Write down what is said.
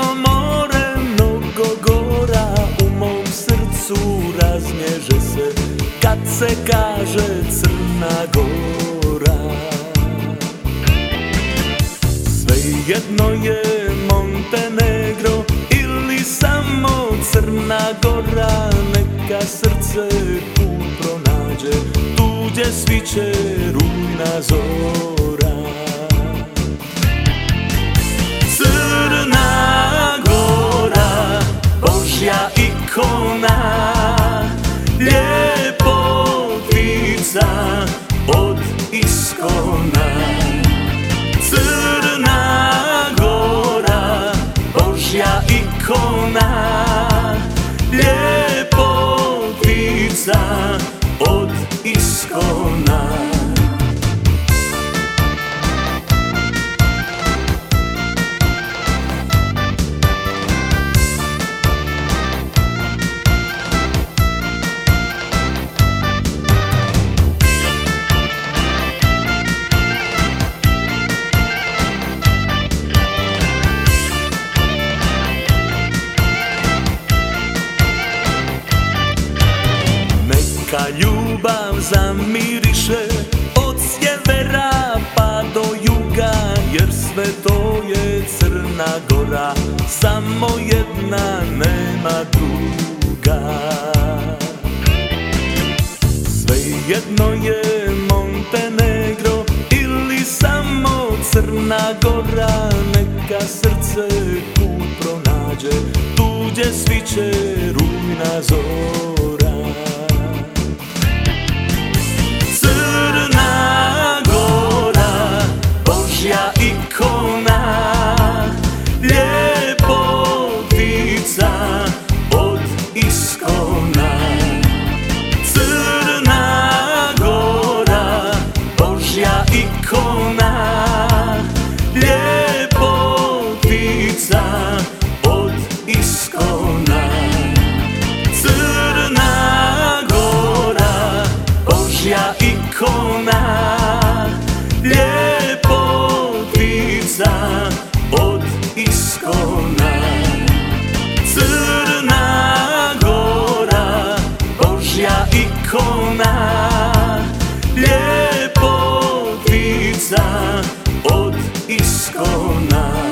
more, mnogo gora, u mom srcu raznježe se kad se kaže Crna Gora. Svejedno je Montenegro ili samo Crna Gora, neka srce put pronađe, tu gdje sviće rujna zora. Crna Gora, Božja ikona, ljepotica od iskona. Crna Gora, Božja ikona, ljepotica od iskona. Neka ljubav zamiriše od sjevera pa do juga, jer sve to je Crna Gora, samo jedna, nema druga. Svejedno je Montenegro ili samo Crna Gora, neka srce put pronađe, tu gdje sviće rujna zora. Crna Gora, Božja ikona, ljepotica od iskona. Crna Gora, Božja ikona, ljepotica od iskona. Crna Gora, Božja ikona, ljepotica od iskona. Crna Gora, Božja ikona, ljepotica od iskona.